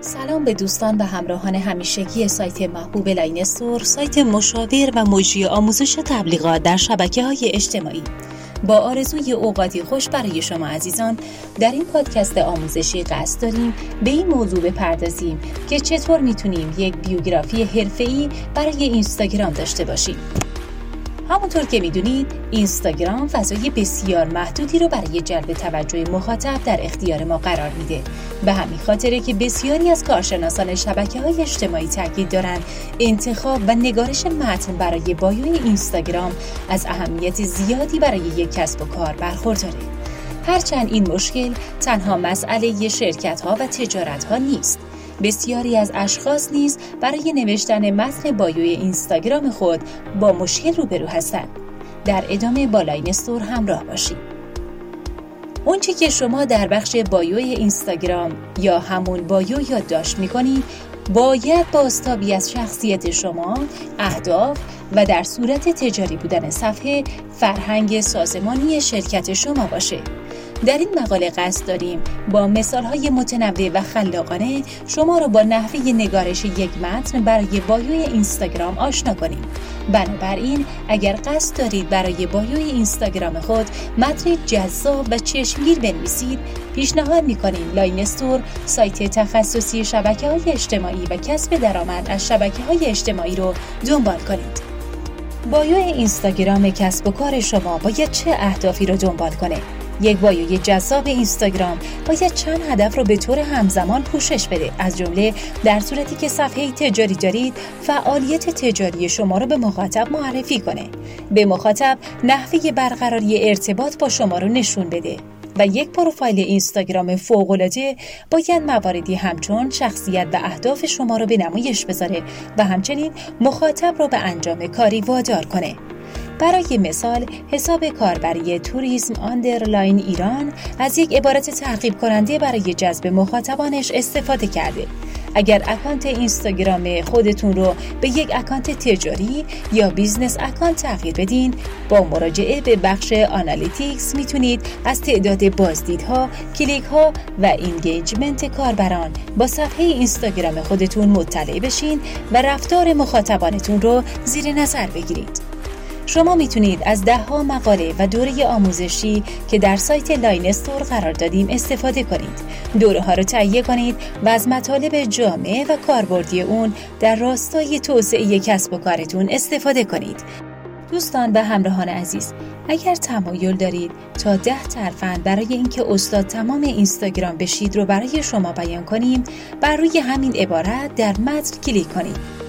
سلام به دوستان و همراهان همیشگی سایت محبوب لاین استور، سایت مشاور و مجری آموزش تبلیغات در شبکه‌های اجتماعی. با آرزوی اوقاتی خوش برای شما عزیزان، در این پادکست آموزشی قصد داریم به این موضوع بپردازیم که چطور میتونیم یک بیوگرافی حرفه‌ای برای اینستاگرام داشته باشیم. همونطور که میدونید اینستاگرام فضای بسیار محدودی رو برای جلب توجه مخاطب در اختیار ما قرار میده. به همین خاطره که بسیاری از کارشناسان شبکه‌های اجتماعی تاکید دارن انتخاب و نگارش متن برای بایوی اینستاگرام از اهمیت زیادی برای یک کسب و کار برخورداره. هرچند این مشکل تنها مسئله شرکت‌ها و تجارت‌ها نیست. بسیاری از اشخاص نیز برای نوشتن متن بایوی اینستاگرام خود با مشکل روبرو هستند. در ادامه با لاین استور همراه باشید. اونچه که شما در بخش بایوی اینستاگرام یا همون بایو یادداشت می‌کنید باید بازتابی از شخصیت شما، اهداف و در صورت تجاری بودن صفحه فرهنگ سازمانی شرکت شما باشه. در این مقاله قصد داریم با مثال‌های متنوع و خلاقانه شما را با نحوه نگارش یک متن برای بایوی اینستاگرام آشنا کنیم. بنابراین اگر قصد دارید برای بایوی اینستاگرام خود متن جذاب و چشمگیر بنویسید، پیشنهاد می‌کنیم لاین استور، سایت تخصصی شبکه‌های اجتماعی و کسب درآمد از شبکه‌های اجتماعی رو دنبال کنید. بایوی اینستاگرام کسب و کار شما باید چه اهدافی رو دنبال کنه؟ یک بایوی جذاب اینستاگرام باید چند هدف رو به طور همزمان پوشش بده. از جمله در صورتی که صفحه تجاری دارید، فعالیت تجاری شما رو به مخاطب معرفی کنه، به مخاطب نحوه برقراری ارتباط با شما رو نشون بده و یک پروفایل اینستاگرام فوق‌العاده باید مواردی همچون شخصیت و اهداف شما رو به نمایش بذاره و همچنین مخاطب رو به انجام کاری وادار کنه. برای مثال، حساب کاربری توریسم آندرلاین ایران از یک عبارت ترغیب کننده برای جذب مخاطبانش استفاده کرده. اگر اکانت اینستاگرام خودتون رو به یک اکانت تجاری یا بیزنس اکانت تغییر بدین، با مراجعه به بخش آنالیتیکس میتونید از تعداد بازدیدها، کلیک‌ها و اینگیجمنت کاربران با صفحه اینستاگرام خودتون مطلع بشین و رفتار مخاطبانتون رو زیر نظر بگیرید. شما میتونید از 10 مقاله و دوره آموزشی که در سایت لاین استور قرار دادیم استفاده کنید. دوره ها رو تهیه کنید و از مطالب جامع و کاربردی اون در راستای توسعه کسب و کارتون استفاده کنید. دوستان و همراهان عزیز، اگر تمایل دارید تا 10 ترفند برای اینکه استاد تمام اینستاگرام بشید رو برای شما بیان کنیم، بر روی همین عبارت در متن کلیک کنید.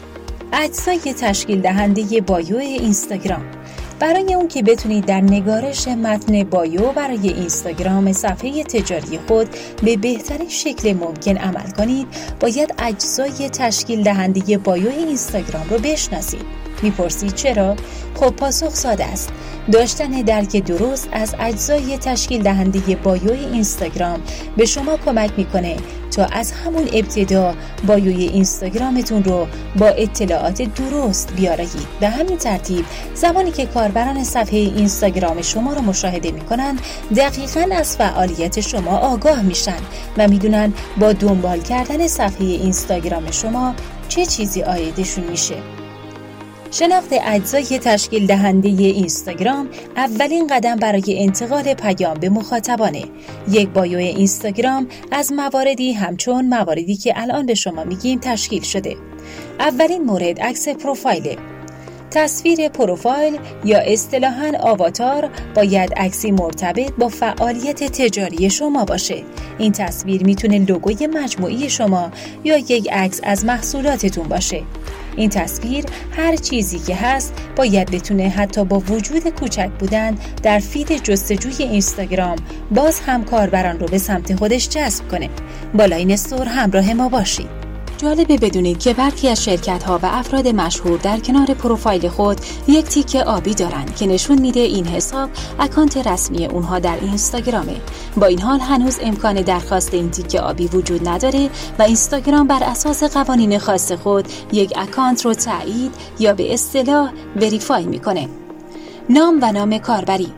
اجزای تشکیل دهنده بایو اینستاگرام. برای اون که بتونید در نگارش متن بایو برای اینستاگرام صفحه تجاری خود به بهترین شکل ممکن عمل کنید، باید اجزای تشکیل دهنده بایو اینستاگرام رو بشناسید. میپرسید چرا؟ خب پاسخ ساده است. داشتن درک درست از اجزای تشکیل دهنده بایو اینستاگرام به شما کمک میکنه تا از همون ابتدا بایوی اینستاگرامتون رو با اطلاعات درست بیارید. به همین ترتیب زمانی که کاربران صفحه اینستاگرام شما رو مشاهده میکنن، دقیقاً از فعالیت شما آگاه میشن و میدونن با دنبال کردن صفحه اینستاگرام شما چه چیزی عایدشون میشه. شناخت اجزای تشکیل دهنده اینستاگرام اولین قدم برای انتقال پیام به مخاطبانه. یک بایو اینستاگرام از مواردی همچون مواردی که الان به شما میگیم تشکیل شده. اولین مورد عکس پروفایل. تصویر پروفایل یا اصطلاحاً آواتار باید عکسی مرتبط با فعالیت تجاری شما باشه. این تصویر میتونه لوگوی مجموعی شما یا یک عکس از محصولاتتون باشه. این تصویر هر چیزی که هست باید بتونه حتی با وجود کوچک بودن در فید جستجوی اینستاگرام باز هم کاربران رو به سمت خودش جذب کنه. با لاین استور همراه ما باشید. جالبه بدونید که برخی از شرکت‌ها و افراد مشهور در کنار پروفایل خود یک تیک آبی دارن که نشون میده این حساب اکانت رسمی اونها در اینستاگرامه. با این حال هنوز امکان درخواست این تیک آبی وجود نداره و اینستاگرام بر اساس قوانین خاص خود یک اکانت رو تایید یا به اصطلاح وریفای میکنه. نام و نام کاربری.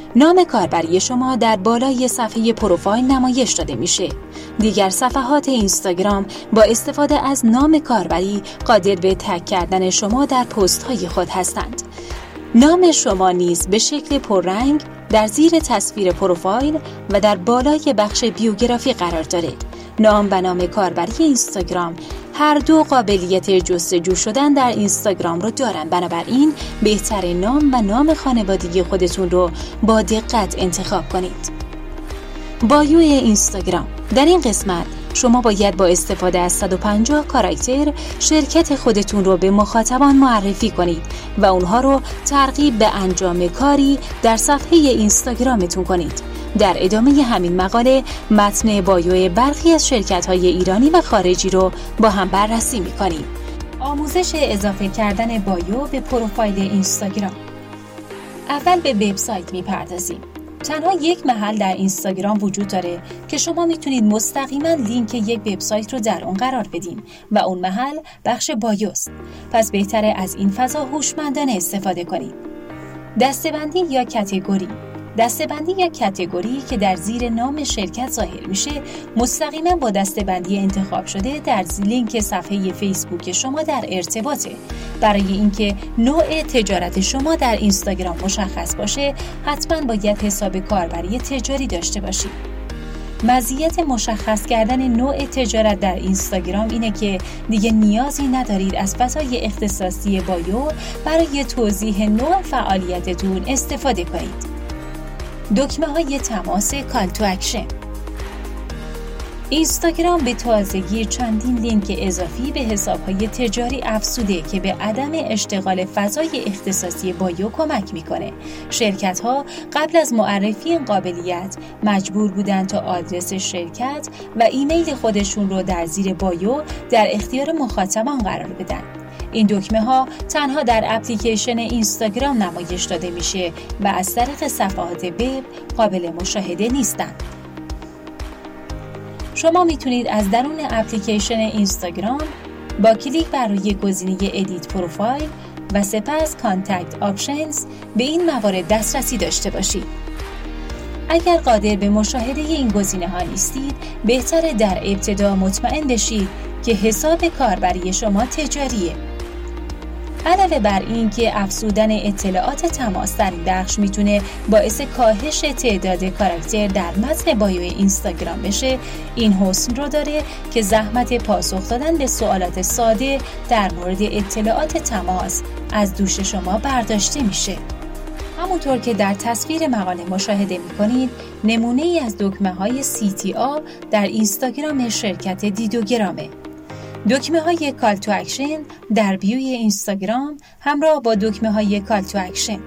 نام کاربری شما در بالای صفحه پروفایل نمایش داده میشه. دیگر صفحات اینستاگرام با استفاده از نام کاربری قادر به تگ کردن شما در پست های خود هستند. نام شما نیز به شکل پررنگ در زیر تصویر پروفایل و در بالای بخش بیوگرافی قرار داره. نام و نام کاربری اینستاگرام هر دو قابلیت جستجو شدن در اینستاگرام رو دارن. بنابراین بهتر نام و نام خانوادگی خودتون رو با دقت انتخاب کنید. بایو اینستاگرام. در این قسمت شما باید با استفاده از 150 کاراکتر شرکت خودتون رو به مخاطبان معرفی کنید و اونها رو ترغیب به انجام کاری در صفحه اینستاگرامتون کنید. در ادامه همین مقاله متن بایو برخی از شرکت‌های ایرانی و خارجی رو با هم بررسی می‌کنیم. آموزش اضافه کردن بایو به پروفایل اینستاگرام. اول به وبسایت می‌پردازیم. تنها یک محل در اینستاگرام وجود داره که شما میتونید مستقیما لینک یک وبسایت رو در اون قرار بدین و اون محل بخش بایوست. پس بهتره از این فضا هوشمندانه استفاده کنید. دسته‌بندی یا کاتگوری. دسته‌بندی یا کاتگوری که در زیر نام شرکت ظاهر میشه مستقیما با دسته‌بندی انتخاب شده در لینک صفحه فیسبوک شما در ارتباطه. برای اینکه نوع تجارت شما در اینستاگرام مشخص باشه حتما باید حساب کاربری تجاری داشته باشید. مزیت مشخص کردن نوع تجارت در اینستاگرام اینه که دیگه نیازی ندارید از فضای اختصاصی بایو برای توضیح نوع فعالیتتون استفاده کنید. دکمه‌های تماس کال تو اکشن. اینستاگرام به تازگی چندین لینک اضافی به حساب‌های تجاری افزوده که به عدم اشتغال فضای اختصاصی بایو کمک میکنه. شرکت‌ها قبل از معرفی این قابلیت مجبور بودن تا آدرس شرکت و ایمیل خودشون رو در زیر بایو در اختیار مخاطبان قرار بدن. این دکمه ها تنها در اپلیکیشن اینستاگرام نمایش داده میشه و از طریق صفحات وب قابل مشاهده نیستند. شما میتونید از درون اپلیکیشن اینستاگرام با کلیک بر روی گزینه ادیت پروفایل و سپس کانتکت آپشنز به این موارد دسترسی داشته باشید. اگر قادر به مشاهده این گزینه ها نیستید، بهتره در ابتدا مطمئن بشید که حساب کاربری شما تجاریه. علاوه بر این که افزودن اطلاعات تماس در این بخش میتونه باعث کاهش تعداد کاراکتر در متن بایو اینستاگرام بشه، این حسن رو داره که زحمت پاسخ دادن به سوالات ساده در مورد اطلاعات تماس از دوش شما برداشته میشه. همونطور که در تصویر مقاله مشاهده میکنید، نمونه ای از دکمه های CTA در اینستاگرام شرکت دیدوگرامه. دکمه های کال تو اکشن در بیوی اینستاگرام همراه با دکمه های کال تو اکشن.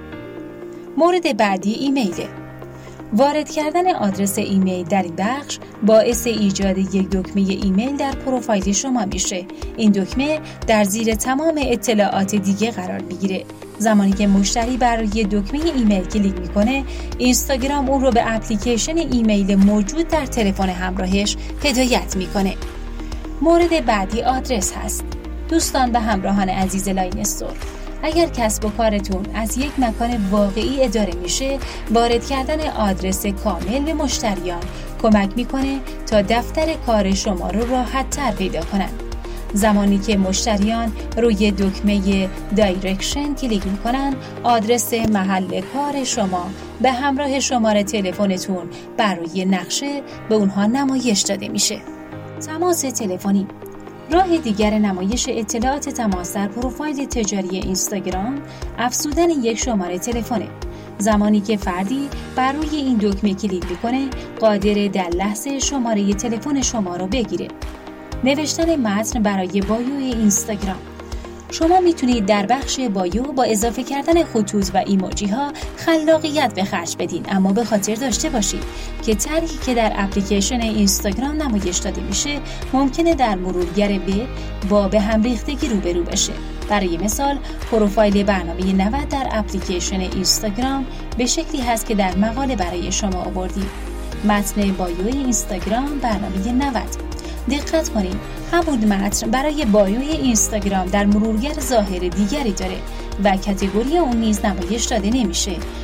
مورد بعدی ایمیله. وارد کردن آدرس ایمیل در این بخش باعث ایجاد یک دکمه ایمیل در پروفایل شما میشه. این دکمه در زیر تمام اطلاعات دیگه قرار میگیره. زمانی که مشتری بر روی دکمه ایمیل کلیک میکنه، اینستاگرام اون رو به اپلیکیشن ایمیل موجود در تلفن همراهش هدایت میکنه. مورد بعدی آدرس هست. دوستان و همراهان عزیز لاینستور، اگر کسب و کارتون از یک مکان واقعی اداره میشه، وارد کردن آدرس کامل به مشتریان کمک میکنه تا دفتر کار شما رو راحت تر پیدا کنن. زمانی که مشتریان روی دکمه دایرکشن کلیک میکنن، آدرس محل کار شما به همراه شماره تلفنتون بر روی نقشه به اونها نمایش داده میشه. تماس تلفنی. راه دیگر نمایش اطلاعات تماس در پروفایل تجاری اینستاگرام افزودن یک شماره تلفنه. زمانی که فردی بر روی این دکمه کلیک میکنه، قادر در لحظه شماره تلفن شما رو بگیره. نوشتن متن برای بایو اینستاگرام. شما میتونید در بخش بایو با اضافه کردن خطوط و ایموجی ها خلاقیت به خرج بدین، اما به خاطر داشته باشید که طرحی که در اپلیکیشن اینستاگرام نمایش داده میشه ممکنه در مرورگر وب با به هم ریختگی روبرو بشه. برای مثال، پروفایل برنامه 90 در اپلیکیشن اینستاگرام به شکلی هست که در مقاله برای شما آوردیم. متن بایو اینستاگرام برنامه 90. دقت کنید، همون متن برای بایوی اینستاگرام در مرورگر ظاهر دیگری داره و کاتگوری اون نیز نمایش داده نمیشه.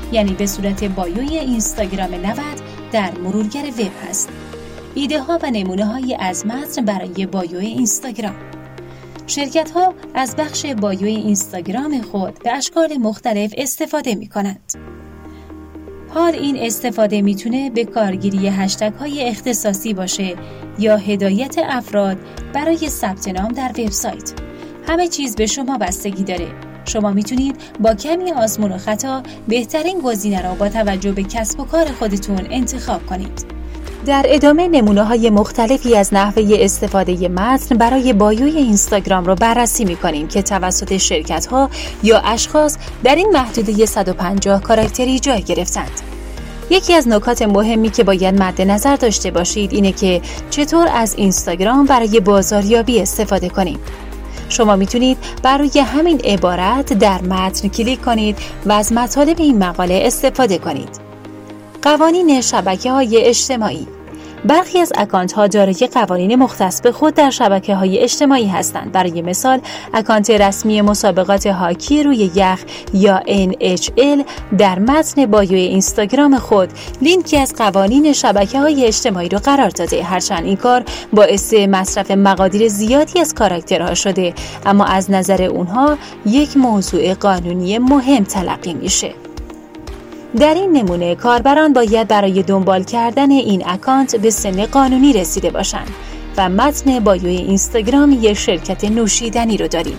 یعنی به صورت بایوی اینستاگرام 90 در مرورگر وب هست. ایده ها و نمونه های از متن برای بایوی اینستاگرام. شرکت ها از بخش بایوی اینستاگرام خود به اشکال مختلف استفاده می کنند. حال این استفاده میتونه به کارگیری هشتگ های اختصاصی باشه یا هدایت افراد برای ثبت نام در وبسایت. همه چیز به شما بستگی داره. شما میتونید با کمی آزمون و خطا بهترین گزینه را با توجه به کسب و کار خودتون انتخاب کنید. در ادامه نمونه‌های مختلفی از نحوه استفاده متن برای بایوی اینستاگرام را بررسی می‌کنیم که توسط شرکت‌ها یا اشخاص در این محدوده 150 کاراکتری جای گرفتند. یکی از نکات مهمی که باید مد نظر داشته باشید اینه که چطور از اینستاگرام برای بازاریابی استفاده کنیم. شما میتونید برای همین عبارت در متن کلیک کنید و از مطالب این مقاله استفاده کنید. قوانین شبکه‌های اجتماعی. برخی از اکانت‌ها دارای قوانین مختص به خود در شبکه‌های اجتماعی هستند. برای مثال، اکانت رسمی مسابقات هاکی روی یخ یا NHL در متن بایوی اینستاگرام خود لینکی از قوانین شبکه‌های اجتماعی را قرار داده. هرچند این کار باعث مصرف مقادیر زیادی از کاراکترها شده، اما از نظر اونها یک موضوع قانونی مهم تلقی میشه. در این نمونه کاربران باید برای دنبال کردن این اکانت به سن قانونی رسیده باشند و متن بایوی اینستاگرام یک شرکت نوشیدنی رو داریم.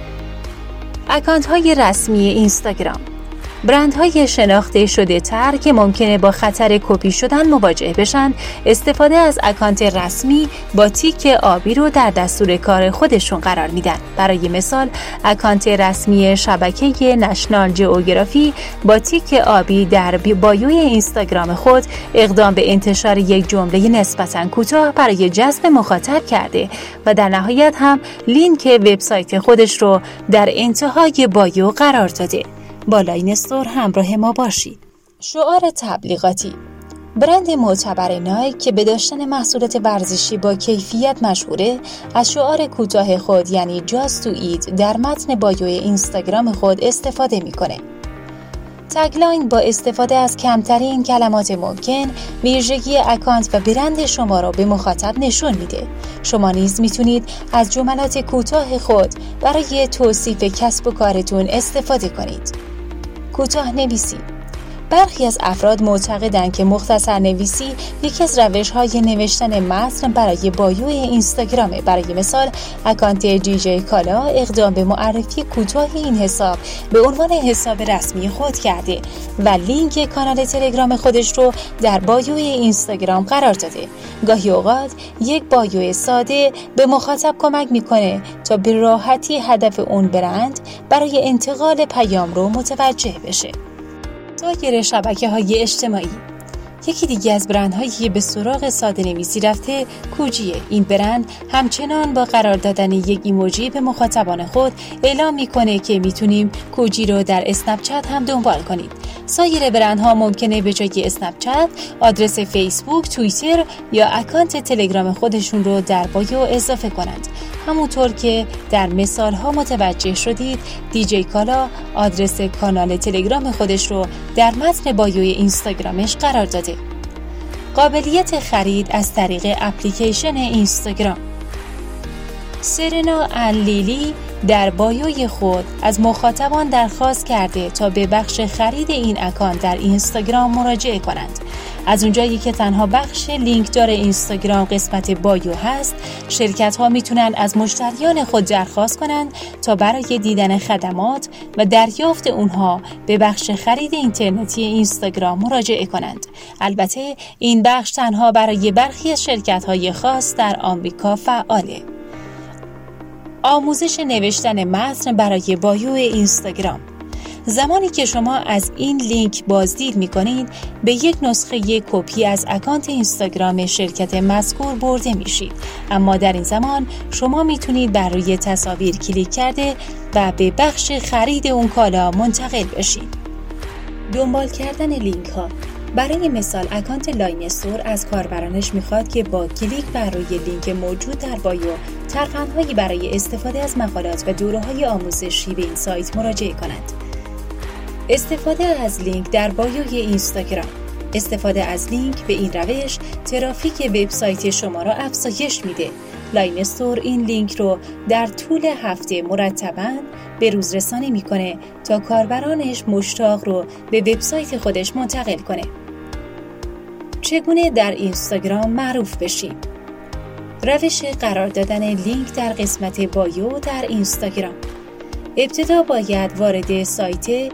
اکانت های رسمی اینستاگرام. برندهای شناخته شده تر که ممکنه با خطر کپی شدن مواجه بشن، استفاده از اکانت رسمی با تیک آبی رو در دستور کار خودشون قرار میدن. برای مثال، اکانت رسمی شبکه نشنال جئوگرافی با تیک آبی در بایوی اینستاگرام خود اقدام به انتشار یک جمله نسبتاً کوتاه برای جذب مخاطب کرده و در نهایت هم لینک وبسایت خودش رو در انتهای بایو قرار داده. با لاین استور همراه ما باشید. شعار تبلیغاتی. برند معتبر نایک که به داشتن محصولات ورزشی با کیفیت مشهوره، از شعار کوتاه خود یعنی Just Do It در متن بایوی اینستاگرام خود استفاده میکنه. تگلاین با استفاده از کمترین کلمات ممکن ویژگی اکانت و برند شما را به مخاطب نشون میده. شما نیز میتونید از جملات کوتاه خود برای توصیف کسب و کارتون استفاده کنید. کوتاه نویسی. برخی از افراد معتقدند که مختصر نویسی یکی از روش‌های نوشتن متن برای بایوی اینستاگرامه. برای مثال، اکانت جی کالا اقدام به معرفی کوتاه این حساب به عنوان حساب رسمی خود کرده و لینک کانال تلگرام خودش رو در بایوی اینستاگرام قرار داده. گاهی اوقات یک بایو ساده به مخاطب کمک میکنه تا به راحتی هدف اون برند برای انتقال پیام رو متوجه بشه. سایر شبکه‌های اجتماعی. یکی دیگه از برندهایی که به سراغ ساده نویسی رفته کوجیه. این برند همچنان با قرار دادن یک ایموجی به مخاطبان خود اعلام میکنه که میتونیم کوجی رو در اسنپ چت هم دنبال کنید. سایر برندها ممکنه به جای اسنپ چت آدرس فیسبوک، توییتر یا اکانت تلگرام خودشون رو در بایو اضافه کنند. همونطور که در مثالها متوجه شدید، دیجی کالا آدرس کانال تلگرام خودش رو در متن بایوی اینستاگرامش قرار داده. قابلیت خرید از طریق اپلیکیشن اینستاگرام. سرنا انلیلی در بایوی خود از مخاطبان درخواست کرده تا به بخش خرید این اکانت در اینستاگرام مراجعه کنند. از اونجایی که تنها بخش لینک دار اینستاگرام قسمت بایو هست، شرکت ها میتونن از مشتریان خود درخواست کنند تا برای دیدن خدمات و دریافت اونها به بخش خرید اینترنتی اینستاگرام مراجعه کنند. البته این بخش تنها برای برخی از شرکت های خاص در آمریکا فعاله. آموزش نوشتن متن برای بایو اینستاگرام. زمانی که شما از این لینک بازدید می‌کنید، به یک نسخه کپی از اکانت اینستاگرام شرکت مذکور برده میشید. اما در این زمان شما میتونید بر روی تصاویر کلیک کرده و به بخش خرید اون کالا منتقل بشید. دنبال کردن لینک ها. برای مثال، اکانت لاین استور از کاربرانش میخواد که با کلیک بر روی لینک موجود در بایو ترفندهایی برای استفاده از مقالات و دوره‌های آموزشی به این سایت مراجعه کنند. استفاده از لینک در بایوی اینستاگرام. استفاده از لینک به این روش ترافیک وبسایت شما را افزایش میده. لاین استور این لینک رو در طول هفته مرتباً به روز رسانی میکنه تا کاربرانش مشتاق رو به وبسایت خودش منتقل کنه. چگونه در اینستاگرام معروف بشیم؟ روش قرار دادن لینک در قسمت بایو در اینستاگرام. ابتدا باید وارد سایت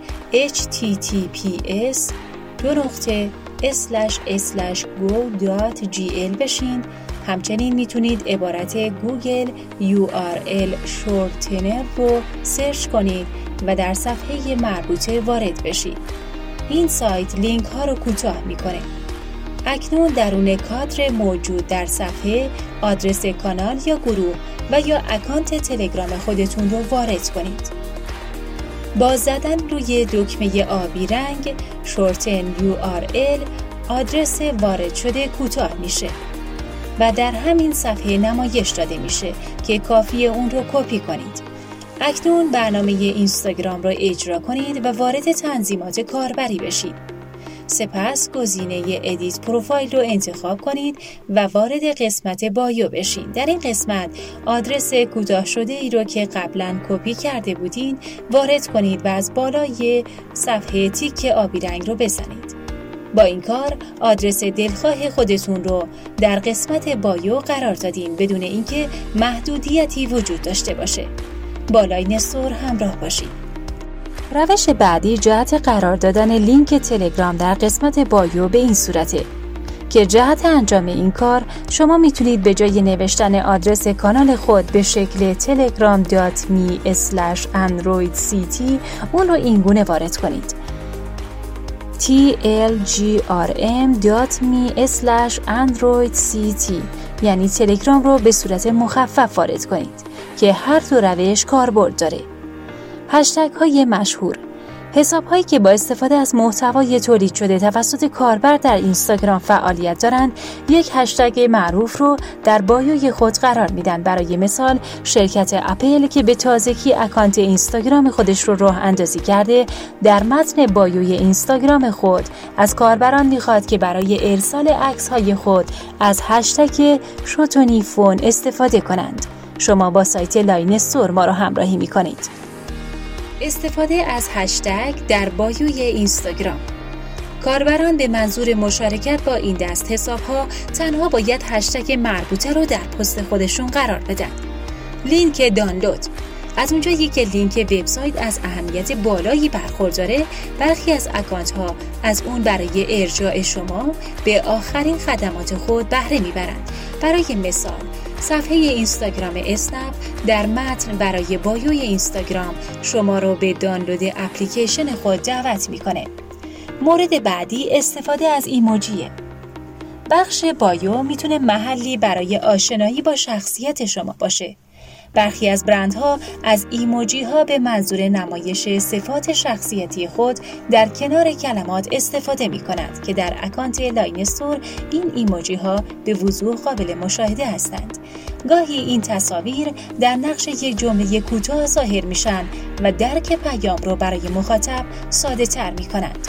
https://go.gl بشین. همچنین میتونید عبارت گوگل URL شورتنر رو سرچ کنید و در صفحه مربوطه وارد بشید. این سایت لینک ها رو کوتاه میکنه. اکنون درون کادر موجود در صفحه آدرس کانال یا گروه و یا اکانت تلگرام خودتون رو وارد کنید. با زدن روی دکمه آبی رنگ شورتن URL آدرس وارد شده کوتاه میشه و در همین صفحه نمایش داده میشه که کافیه اون رو کپی کنید. اکنون برنامه اینستاگرام را اجرا کنید و وارد تنظیمات کاربری بشید. سپس گزینه ادیت پروفایل رو انتخاب کنید و وارد قسمت بایو بشین. در این قسمت آدرس کوتاه شده ای رو که قبلا کپی کرده بودین وارد کنید و از بالای صفحه تیک آبی رنگ رو بزنید. با این کار آدرس دلخواه خودتون رو در قسمت بایو قرار دادین بدون اینکه محدودیتی وجود داشته باشه. با لاین استور همراه باشید. روش بعدی جهت قرار دادن لینک تلگرام در قسمت بایو به این صورته که جهت انجام این کار شما میتونید به جای نوشتن آدرس کانال خود به شکل telegram.me/androidct اون رو اینگونه وارد کنید: tlgrm.me/androidct، یعنی تلگرام رو به صورت مخفف وارد کنید که هر دو روش کاربرد داره. هشتگ های مشهور: حساب هایی که با استفاده از محتوای تولید شده توسط کاربر در اینستاگرام فعالیت دارند یک هشتگ معروف رو در بایوی خود قرار میدن. برای مثال شرکت اپل که به تازگی اکانت اینستاگرام خودش رو راه اندازی کرده در متن بایوی اینستاگرام خود از کاربران میخواد که برای ارسال عکس های خود از هشتگ شوتونیفون استفاده کنند. شما با سایت لاین استور ما رو همراهی میکنید. استفاده از هشتگ در بایوی اینستاگرام. کاربران به منظور مشارکت با این دست حساب‌ها تنها باید هشتگ مربوطه رو در پست خودشون قرار بدن. لینک دانلود: از اونجایی که لینک وبسایت از اهمیت بالایی برخورداره، برخی از اکانت‌ها از اون برای ارجاع شما به آخرین خدمات خود بهره میبرند. برای مثال صفحه اینستاگرام اسنپ در متن برای بایوی اینستاگرام شما رو به دانلود اپلیکیشن خود دعوت میکنه. مورد بعدی استفاده از ایموجیه. بخش بایو میتونه محلی برای آشنایی با شخصیت شما باشه. برخی از برندها از ایموجی ها به منظور نمایش صفات شخصیتی خود در کنار کلمات استفاده می کنند که در اکانت لاین استور این ایموجی ها به وضوح قابل مشاهده هستند. گاهی این تصاویر در نقش یک جمله کوتاه ظاهر میشن و درک پیام رو برای مخاطب ساده تر می کنند.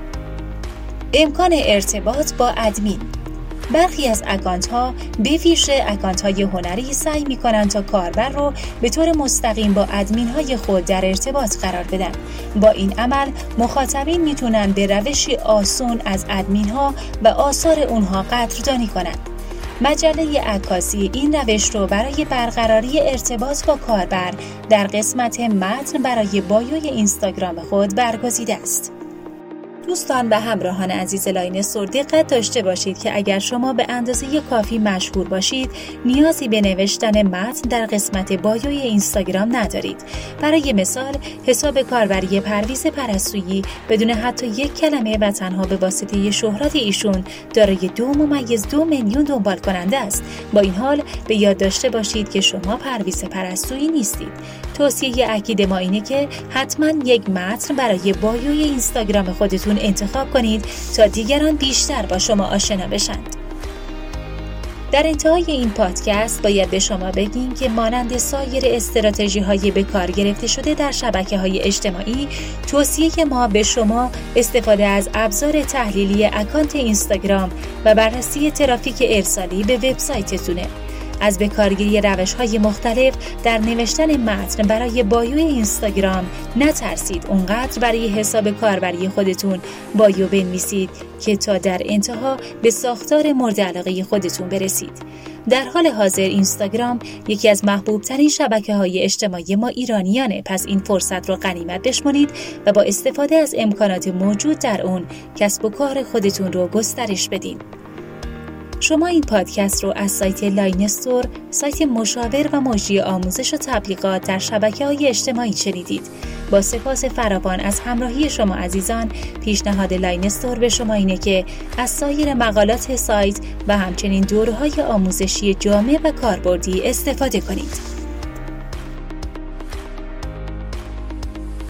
امکان ارتباط با ادمین. برخی از اکانت‌ها به ویژه اکانت‌های هنری سعی می‌کنند تا کاربر رو به طور مستقیم با ادمین‌های خود در ارتباط قرار بدن. با این عمل مخاطبین میتونن به روشی آسون از ادمین‌ها و آثار اونها قدردانی کنند. مجله عکاسی این روش رو برای برقراری ارتباط با کاربر در قسمت متن برای بایوی اینستاگرام خود برگزیده است. دوستان و همراهان عزیز لاین استور دقت داشته باشید که اگر شما به اندازه کافی مشهور باشید نیازی به نوشتن متن در قسمت بایوی اینستاگرام ندارید. برای مثال حساب کاربری پرویز پرستویی بدون حتی یک کلمه و تنها به واسطه شهرت ایشون دارای 2.2 میلیون دنبال کننده است. با این حال به یاد داشته باشید که شما پرویز پرستویی نیستید. توصیه اکید ما اینه که حتما یک متن برای بایوی اینستاگرام خودتون انتخاب کنید تا دیگران بیشتر با شما آشنا بشند. در انتهای این پادکست باید به شما بگیم که مانند سایر استراتژی‌های به کار گرفته شده در شبکه‌های اجتماعی، توصیه ما به شما استفاده از ابزار تحلیلی اکانت اینستاگرام و بررسی ترافیک ارسالی به وبسایتتونه. از بکارگیری روش‌های مختلف در نوشتن متن برای بایو اینستاگرام نترسید. اونقدر برای حساب کاربری خودتون بایو بنویسید که تا در انتها به ساختار مورد علاقه خودتون برسید. در حال حاضر اینستاگرام یکی از محبوب‌ترین شبکه‌های اجتماعی ما ایرانیانه، پس این فرصت رو غنیمت بشمارید و با استفاده از امکانات موجود در اون کسب و کار خودتون رو گسترش بدین. شما این پادکست رو از سایت لاینستور، سایت مشاور و مجری آموزش و تبلیغات در شبکه‌های اجتماعی شنیدید. با سپاس فراوان از همراهی شما عزیزان، پیشنهاد لاینستور به شما اینه که از سایر مقالات سایت و همچنین دوره‌های آموزشی جامع و کاربردی استفاده کنید.